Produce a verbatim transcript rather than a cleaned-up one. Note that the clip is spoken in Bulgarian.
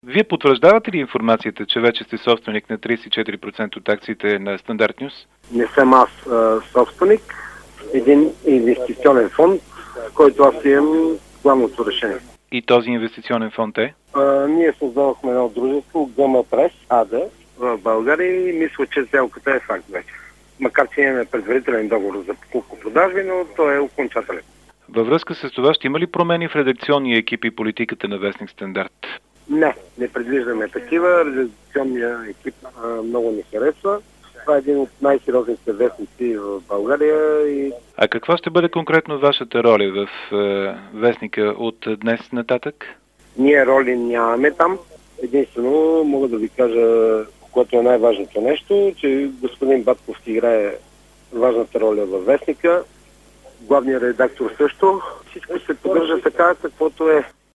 Вие потвърждавате ли информацията, че вече сте собственик на тридесет и четири процента от акциите на Стандарт Нюз? Не съм аз а, собственик. Един инвестиционен фонд, който аз имам главното решение. И този инвестиционен фонд е? А, ние създавахме едно дружество, Гъма Прес АД в България и мисля, че сделката е факт вече. Макар че имаме предварителен договор за покупко-продажби, но той е окончателен. Във връзка с това, ще има ли промени в редакционния екип и политиката на вестник Стандарт? Не, не предвиждаме такива. Редакционният екип а, много ни харесва. Това е един от най-сериозните вестници в България. И... А каква ще бъде конкретно вашата роля в е, вестника от днес нататък? Ние роли нямаме там. Единствено мога да ви кажа, което е най-важното нещо, че господин Батков си играе важната роля във вестника. Главният редактор също. Всичко се поддържа така, каквото е.